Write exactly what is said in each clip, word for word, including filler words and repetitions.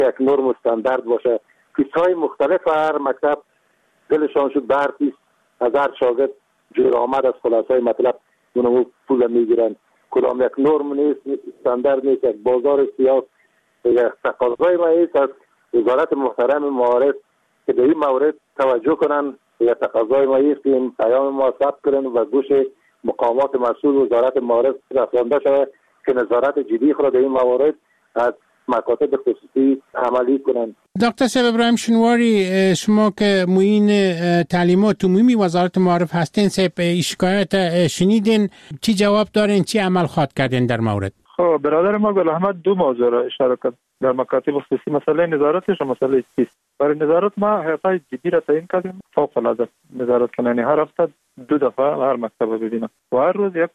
یک نرم استاندارد باشه. فیس‌های مختلف هر مکتب دلشان شد به هر فیس از هر شاگرد جور آمد از خلاصه مطلب اونمو پول میگیرن. کدام یک نرم نیست، استاندارد نیست، یک بازار سیاس یک تقاضای ما است از وزارت محترم معارف که به این مورد توجه کنن. یک تقاضای ما است که این پیام ما ثبت کنن و گوش مقامات مسئول وزارت معارف رسانده شود که نظارت جدی خود این موارد از مکاتب خصوصی عملی کنند. دکتر صاحب ابراهیم شنواری، شما که معین تعلیمات عمومی وزارت معارف هستین، صاحب شکایت شنیدین، چی جواب دارین، چی عمل خواهد کردین در مورد؟ خب برادر ما گل احمد دو موضوع را اشاره کرد در مکاتب خصوصی، مسئله نظارتش و مسئله فیس. برای نظارت ما هیئت‌های جدی را تعیین کردیم، فوق العاده نظارت کنن. هر هفته دو دفعه هر مکتب ببینم و هر روز یک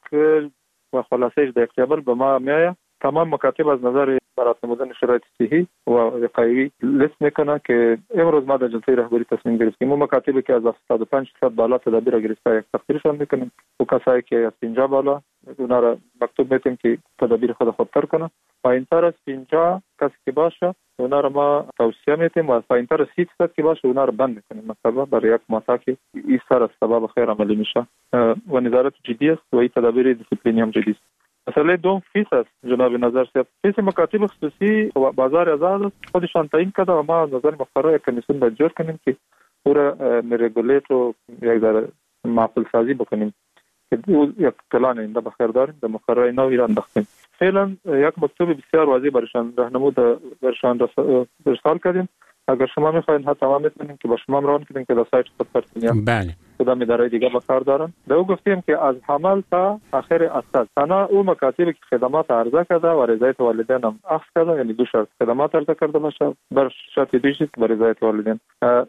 و خلاصه‌اش در اکتبر به ما میآید. تمام مکاتب از نظر برات نمودن شرایط صحی و وقایعی لیست میکنه که امروز ما در جلسه رهبری تصمیم گرفتیم اون مکاتبی که از هفتاد و پنج درصد بالا تدابیر گرفته یک تخفیفشان میکنیم و کسایی که از پنجاه بالا اونا را مکتوب میتیم که تدابیر خود خودتر کنه. پایینتر از پنجاه کسی که باشه اونا را ما توصیه میتیم و پایینتر از سی درصد که باشه اونا را بند میکنیم مثلا برای یک ماه که این سر از سبب خیر عملی میشه و نظارت جدی است و این تدابیر دیسیپلینی هم جدی است. مسئله دوم فیس است جناب نظر صاحب. فیس مکاتب خصوصی و بازار آزاد خودشان تعیین کرده و ما نظر مقرر یک کمیسیون باید جور کنیم که او را رگولیت و یک ذره معقول سازی بکنیم که یک پلان اینده بخیر داریم در مقرر نوی را انداختیم. فعلا یک مکتوب بسیار واضح برشان راهنمود برشان ارسال کردیم. اگر شما میخواین حتی ما میتونیم که با شما روان کنیم که در سایت خود پرسونیم بله کدام اداره دیگه به کار دارن. به او گفتیم که از حمل تا آخر اساس تنها او مکاتبی که خدمات عرضه کرده و رضایت والدین هم اخذ کرده، یعنی دو شرط خدمات عرضه کرده باشه بر شرط دیگه به رضایت والدین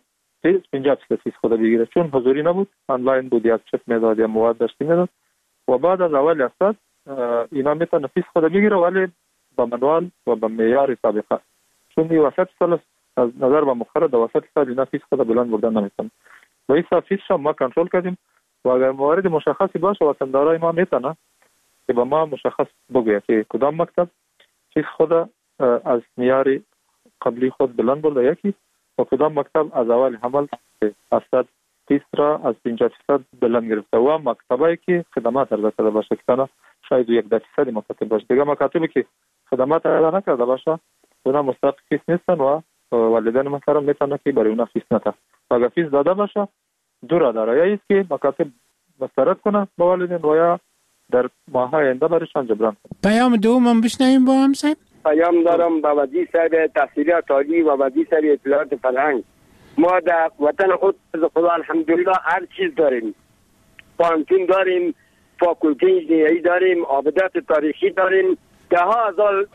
پنجاه درصد خود بگیره، چون حضوری نبود آنلاین بود یا چت میداد یا مواد داشتی میداد و بعد از اول اساس اینا میتونه فیس خود بگیره ولی با منوال و با معیار سابقه، چون این وسط سال از نظر با مقرر در وسط سال اینا فیس خود بلند بردن نمیتونه. با این فیس شما ما کنترل کردیم و اگر موارد مشخصی باشه وطندارای ما میتونه که با ما مشخص بگوید که کدام مکتب فیس خود از معیار قبلی خود بلند برده یکی و کدام مکتب از اول حمل از صد فیس را از پنجاه درصد بلند گرفته و مکتبایی که خدمات عرضه کرده باشه که نه شاید یک درصد مکاتب باشه. دیگه مکاتبی که خدمات عرضه نکرده باشه اونا مستحق فیس نیستن و والدین محترم میتونه که برای اونا فیس نده. اگر فیس داده باشه دو را داره، یا است که مکاتب مسترد کنه با والدین و یا در ماه‌های آینده برایشان جبران کنه. پیام دوم هم بشنویم با هم صاحب. پیام دارم با وزیر صاحب تحصیلات عالی و وزیر صاحب اطلاعات فرهنگ. ما در وطن خود خدا الحمدلله هر چیز داریم، پانتون داریم، فاکولته انجینری داریم، آبادات تاریخی داریم، ده ها هزار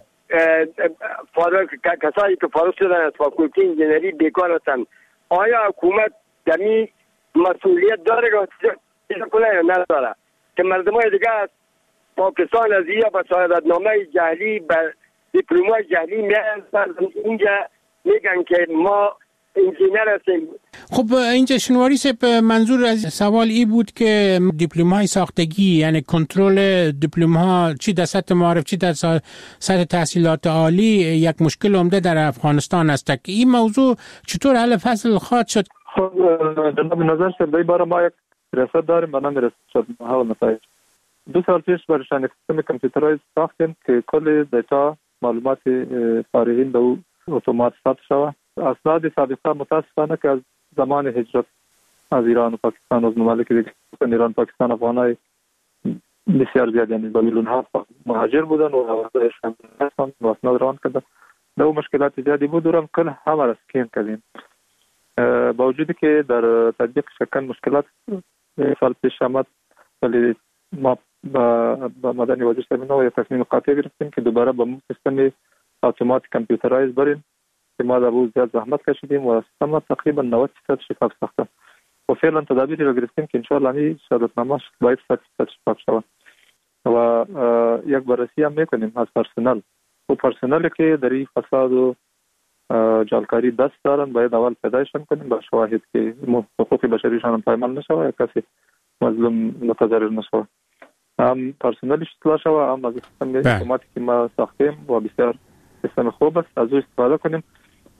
فارغ کسایی که فارغ شدن از فاکولته انجینری بیکار هستند. آیا حکومت دمی مسئولیت داره که کنه یا نداره که مردم های دیگه از پاکستان از یا با شهادتنامه جهلی با دیپلمای جهلی میان اینجا میگن که ما انجینر هستیم. خب اینجا شنواری صاحب منظور از سوال ای بود که دیپلم‌های ساختگی یعنی کنترل دیپلم‌ها چی در سطح معارف چی در سطح تحصیلات عالی یک مشکل عمده در افغانستان است که این موضوع چطور حل فصل خواهد شد؟ خب جناب نظر صاحب برای ما یک ریاست داریم به نام ریاست حل نتایج. دو سال پیش برشان سیستم کامپیوترایز ساختیم که کل دیتا معلومات فارغین به او اتومات ثبت شود. اسناد سابقه متاسفانه که از زمان هجرت از ایران و پاکستان از ممالک دیگه ایران پاکستان افغانای بسیار زیاد یعنی با میلیون ها مهاجر بودن و واسطه‌اش هم و اسناد روان کردن. دو مشکلات زیادی بود و کل همه را سکین کردیم. با وجودی که در تطبیق شکن مشکلات سال پیش آمد ولی ما با مدنی وزیر صاحب یک تصمیم قاطع گرفتیم که دوباره با سیستم اتومات کامپیوترایز بریم که ما در بود زیاد زحمت کشیدیم و سیستم تقریبا نود درصد شفاف ساخته و فعلا تدابیری را گرفتیم که انشاءالله همی شهادتنامه‌اش باید صد درصد شفاف شود و یک بررسی هم میکنیم از پرسنل و پرسنلی که در این فساد و جعلکاری دست دارن باید اول پیدایشان کنیم با شواهد که حقوق بشریشان پایمال نشود یا کسی مظلوم متضرر نشود. هم پرسنلش اصلاح شود هم از سیستم اتوماتیک که ما ساختیم و بسیار سیستم خوب است از او استفاده کنیم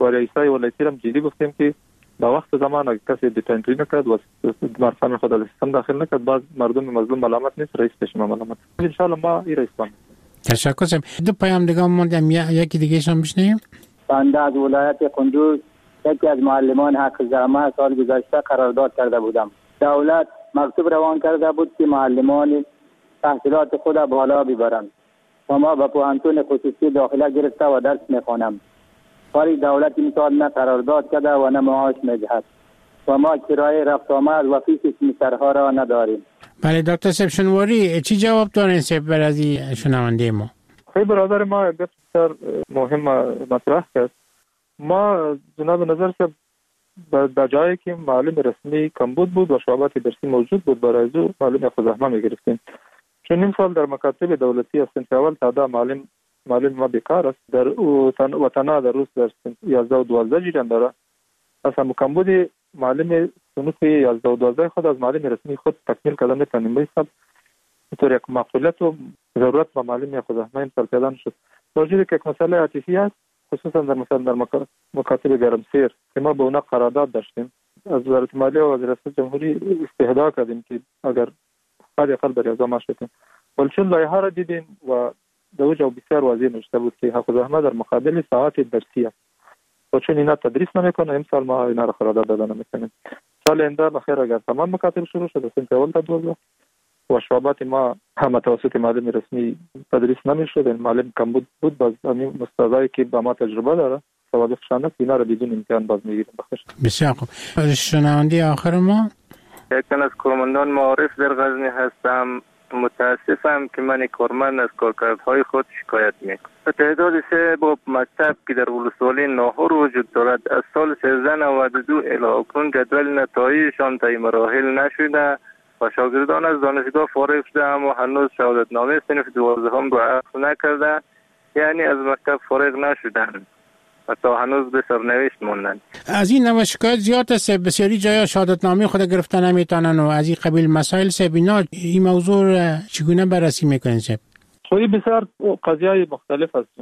ولسوالی ایسای ولایتی هم جدی گفتیم که در وقت زمان اگه کسی دیپندری نکرد و مرسم خود در سیستم داخل نکرد باز مردم مظلوم ملامت نیست، رئیس بشه ملامت. ان شاء الله ما این رئیس کنیم. تشکر کنم. دو پیام دیگه موندم، یکی دیگه شون بشنیم. بنده از ولایت کندوز یکی از معلمان حق زحمه سال گذشته قرارداد کرده بودم. دولت مکتوب روان کرده بود که معلمان تحصیلات خود بالا ببرند و ما به پوهنتون خصوصی داخله گرفته و درس میخوانم. ولی دولت این سال نه قرارداد کرده و نه معاش میدهد و ما کرایه رفت آمد و فیس سرها را نداریم. بله دکتر صاحب شنواری چی جواب دارین صاحب بر از شنونده ما؟ خیلی برادر ما بسیار مهم مطرح کرد. ما جناب نظر صاحب در جایی که معلم رسمی کمبود بود و شعبات درسی موجود بود برای زو معلم خود زحمه میگرفتیم. چون نیم سال در مکاتب دولتی از صنف اول تا ده معلم معلم ما بیکار است. در وطنا در روز در یازده و دوازده جریان داره. اصلا کمبود معلم صنف یازده و دوازده خود از معلم رسمی خود تکمیل کردن نمیتونیم. بایسته طور یک معقولیت و ضرورت با معلم خود زحمه این سال پیدا نشد. باوجود که یک مسئله عاطفی است، خصوصا در مثلا در مکاتب گرمسیر که ما به اونا قرارداد داشتیم، از وزارت مالیه و وزارت جمهوری استهدا کردیم که اگر حد اقل بر اعضا معاش بدیم. ولی چون لایحه را دیدیم و در اوجا بسیار واضح نوشته بود که حق الزحمه در مقابل ساعات درسی است و چون اینا تدریس نمیکنه این سال ما اینا را قرارداد دادن نمیکنیم. سال آینده بخیر اگر تمام مکاتب شروع شد صنف اول تا دوازده و شعبات ما هم توسط معلم رسمی تدریس نمیشد، معلم کم بود بود باز همین استادایی که با ما تجربه داره سوابقشان است اینا را بدون امتحان باز میگیریم. بخیر. بسیار خوب. شنونده آخر ما یکن از کارمندان معارف در غزنی هستم. متاسفم که من کارمند از کارکردهای خود شکایت میکنم. تعداد سه باب مکتب که در ولسوالی ناهور وجود دارد از سال سیزده نود و دو الی اکنون جدول نتایجشان طی مراحل نشده و شاگردان از دانشگاه فارغ شده اما هنوز شهادتنامه صنف دوازدهم را اخذ نکرده، یعنی از مکتب فارغ نشدند و تا هنوز به سرنوشت موندند. از این نوع شکایت زیاد است. بسیاری جایا شهادتنامه خود گرفته نمیتونن و از این قبیل مسائل سب اینا این موضوع چگونه بررسی میکنین سب؟ خیلی بسیار قضیه مختلف است.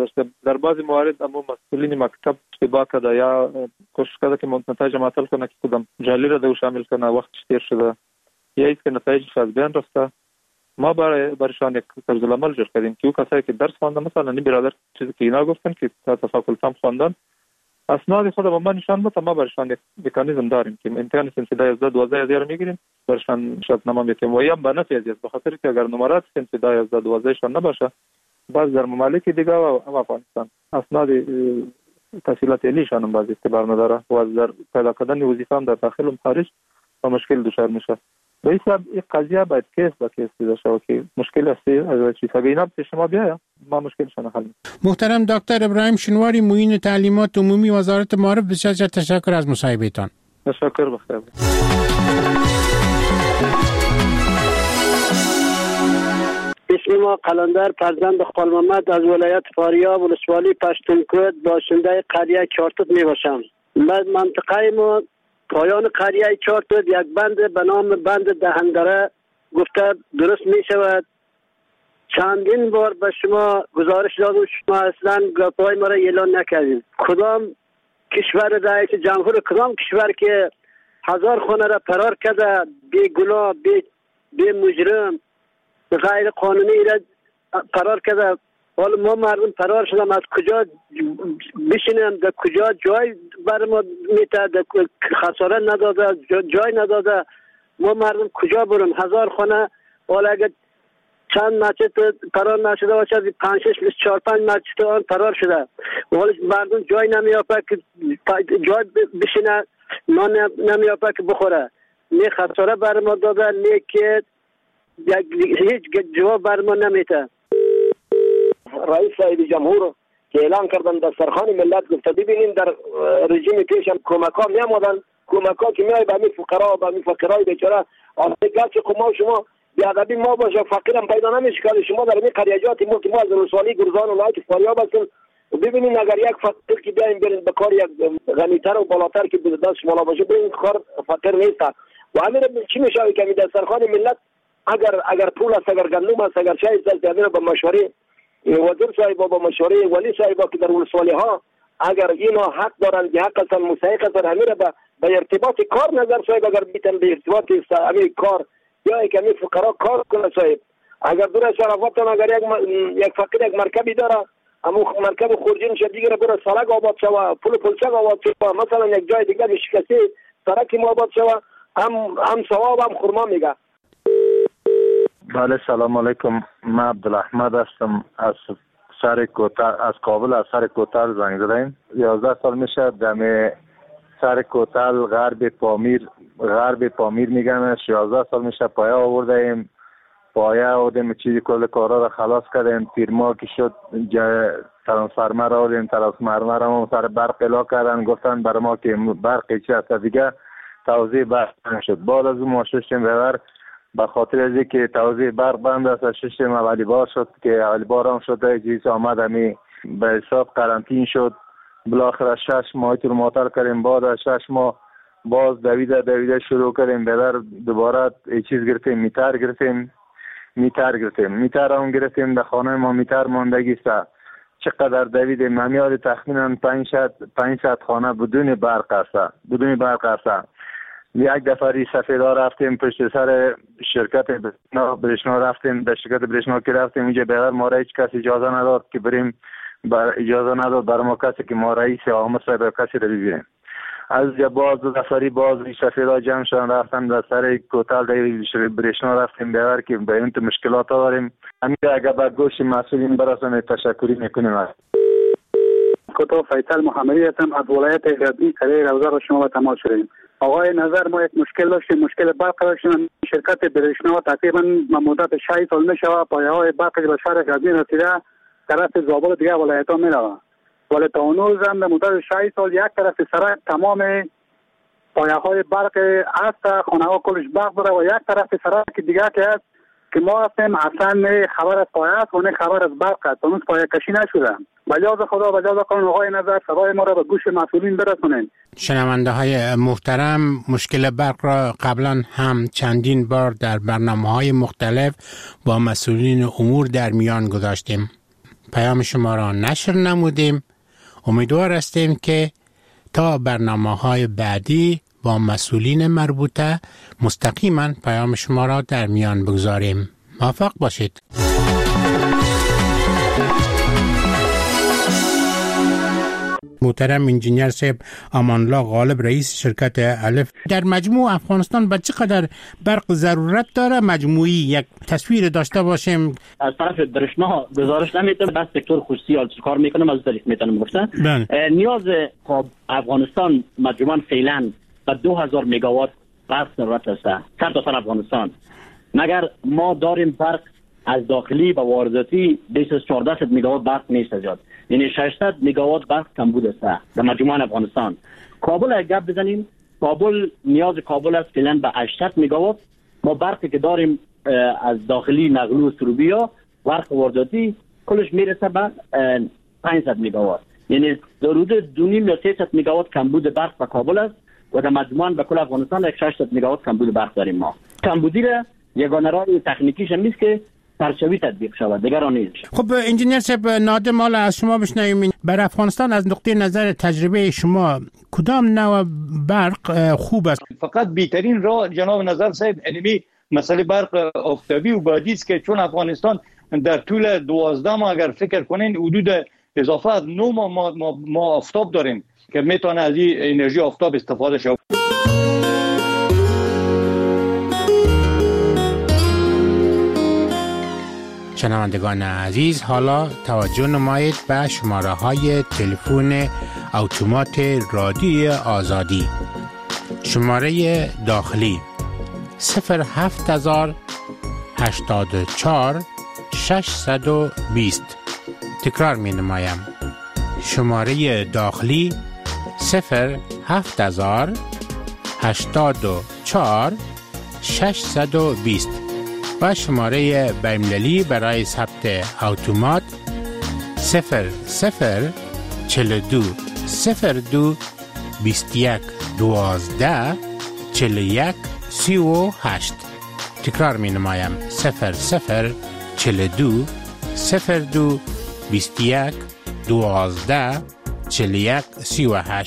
در بعضی موارد اما مسئولین مکتب اشتباه کرده یا کوشش کرده که نتایج معطل کنه که کدام جعلی را دو شامل کنه، وقتش تیر شده یا ایست که نتایجش از بین رفته. ما برای برشان یک طرزالعمل جور کردیم که او کسایی که درس خواندن مثلا این برادر چیزی که اینا گفتن که تا فاکولتام خواندن اسناد خود با ما نشان بده، ما برشان یک مکانیزم داریم که امتحان صنف یازده دوازده هزار میگیریم برشان شهادتنامه میدیم و یا به نفع از به خاطر که اگر نمرات صنف یازده دوازده شان نباشه باز در ممالک دیگه و افغانستان اسناد تحصیلات علیشان هم باز اعتبار نداره و از در پیدا کردن وظیفه هم در داخل و خارج و مشکل دچار میشه. به حساب این قضیه باید کیس با کیس دیده شود که مشکل است از چیز اگه اینا به شما بیاید ما مشکلشان حل میکنیم. محترم دکتر ابراهیم شنواری معین تعلیمات عمومی وزارت معارف بسیار تشکر از مصاحبهتان. تشکر بخیر. اسم ما قلندر فرزند خال محمد از ولایت فاریاب ولسوالی پشتونکوت باشنده قریه چارتوت می باشم. بعد منطقه ما پایان قریه چارتوت یک بند به نام بند دهندره گفته درست می شود. چندین بار به شما گزارش دادم، شما اصلا گپای ما را اعلان نکردید. کدام کشور رئیس جمهور کدام کشور که هزار خانه را فرار کرده بی گناه بی, بی مجرم غیر قانونی را فرار کرده، حالا ما مردم فرار شدم از کجا بشینم، در کجا جای بر ما میته، در خساره نداده جای نداده، ما مردم کجا برم؟ هزار خانه حالا اگر چند مسجد فرار نشده باشه پنج شش بیست چهار پنج مسجد آن فرار شده، حالا مردم جای نمیافه که جای بشینه، نان نمیافه که بخوره، نه خساره بر ما داده نه که هیچ جواب بر ما نمیته. رئیس صاحب جمهور که اعلان کردن در سرخان ملت گفته ببینین در رژیم پیش هم کمک ها می آمدن، کمک ها که می آید به می فقرا و به می فقرای بیچاره آمده که ما شما بیادبی ما باشه فقیر هم پیدا نمیشه که شما در می قریجات ما که ما از رسوالی گرزان و لایت فاریاب هستیم و ببینین اگر یک فقیر که بیایم برین به کار یک غنیتر و بالاتر که به دست شما باشه ببین کار فقیر نیست و همین چی میشه که در سرخان ملت اگر اگر پول است اگر گندم است اگر چای است همین با مشوره وزیر صاحب با مشوره ولی صاحب که در ولسوالی ها اگر اینا حق دارن که حق اصلا مستحق اصلا همین را به ارتباط کار نظر صاحب، اگر بیتن به ارتباط همین کار یا که همین فقرا کار کنه صاحب. اگر دور شرفتان اگر یک یک فقیر یک مرکبی داره، اما مرکب خورجین شد دیگه برای سرک آباد شوه، پل پلچک آباد شوه، مثلا یک جای دیگه به شکسته سرک ما آباد شوه، هم هم ثواب هم خرما میگه. بله سلام علیکم، من عبدالاحمد هستم از سر کوتاه، از کابل از سر کوتاه زنگ زدم. یازده سال میشه دم سر کوتاه غرب پامیر، غرب پامیر میگنش. یازده سال میشه پایه آوردیم، پایه آوردیم چیزی کل کارا را خلاص کردیم. تیرما که شد ترانسفرمر آوردیم، ترانسفرمر هم سر برق الا کردن، گفتن برای ما که برق چی هست دیگه توزیع برق شد. بعد از اون ما ششتیم ببر به خاطر از که توزیع برق بند است، ششتیم اولی بار شد که اولی بار هم شد چیز آمد همی به حساب قرنطین شد. بالاخره شش ماه تو معطل کردیم. بعد از شش ماه باز دویده دویده شروع کردیم ببر دوباره چیز گرفتیم، میتر گرفتیم میتر گرفتیم میتر هم گرفتیم. در خانه ما میتر ماندگی است. چقدر دویدیم نمیاد، تخمینا پانصد خانه بدون برق است، بدون برق است. یک دفعه سفیدا رفتیم پشت سر شرکت برشنا رفتیم، به شرکت برشنا که رفتیم اونجا بغیر ما را هیچ کس اجازه نداد که بریم، بر اجازه نداد برای ما کسی که ما رئیس آمد صاحب کسی را ببینیم. از باز دو دفعه باز سفیدا جمع شدن رفتن در سر کوتال در برشنا رفتیم بغیر که به این مشکلات داریم. همین اگر به گوش مسئولین برسانه تشکری میکنیم. کوتاه فیصل محمدی هستم از ولایت غزنی، قریه روزا را شما با تماس شدیم. آقای نظر ما یک مشکل داشتیم، مشکل برق داشتیم. شرکت برشنا تقریبا مدت شش سال میشه پایه های برق به شهر غزنی رسیده، طرف زابل دیگه ولایت ها میره، ولی تا هنوز هم مدت شش سال یک طرف سرک تمام پایه های برق است، خانه ها کلش برق داره، و یک طرف سرک دیگه که است که ما هستیم اصلا خبر از پایه است و نه خبر از برق است، هنوز پایه کشی نشده. بجاز خدا بجاز قانون آقای نظر صدای ما را به گوش مسئولین برسونین. شنونده های محترم، مشکل برق را قبلا هم چندین بار در برنامه های مختلف با مسئولین امور در میان گذاشتیم. پیام شما را نشر نمودیم. امیدوار هستیم که تا برنامه های بعدی با مسئولین مربوطه مستقیما پیام شما را در میان بگذاریم. موفق باشید. محترم انجینیر صاحب امانالله غالب رئیس شرکت الف، در مجموع افغانستان به چقدر برق ضرورت داره؟ مجموعی یک تصویر داشته باشیم. از طرف برشنا گزارش نمیتونه، بس سکتور خصوصی حالت کار میکنه، از طریق میتونم گفتن نیاز خب افغانستان مجموعاً فعلا به دو هزار مگاوات برق ضرورت است سر تا سر افغانستان، مگر ما داریم برق از داخلی و وارداتی بیست و چهارده مگاوات برق نیست زیاد، یعنی ششصد مگاوات برق کمبود است در مجموع افغانستان. کابل اگه گپ بزنیم، کابل نیاز کابل است فعلا به هشتصد مگاوات. ما برقی که داریم از داخلی نقلو و سروبی ها برق وارداتی کلش میرسه به پانصد مگاوات، یعنی حدود دو نیم یا سیصد مگاوات کمبود برق به کابل است و در مجموع به کل افغانستان ششصد مگاوات کمبود برق داریم. ما کمبودی را یگانه راه تکنیکیش هم نیست که پرچوی تطبیق شود، دیگر آن نیست. خب انجینیر صاحب نادم حالا از شما بشنویم، بر افغانستان از نقطه نظر تجربه شما کدام نوع برق خوب است؟ فقط بهترین راه جناب نظر صاحب انمی مسئله برق آفتابی و بادی است که چون افغانستان در طول دوازده ماه اگر فکر کنین حدود اضافه از نه ماه ما, ما, ما آفتاب داریم که میتونه از این انرژی آفتاب استفاده شود. شنوندگان عزیز، حالا توجه نمایید به شماره های تلفن اتومات رادیوی آزادی. شماره داخلی صفر هفت هزار هشتاد و چهار ششصد و بیست. تکرار می نمایم. شماره داخلی صفر هفت هزار هشتاد و چهار ششصد و بیست و شماره بین‌المللی برای ثبت اتومات صفر صفر چهل و دو صفر دو بیست و یک دوازده چهل و یک سی و هشت. تکرار می نمایم صفر صفر چهل و دو صفر دو بیست و یک دوازده چهل و یک سی و هشت.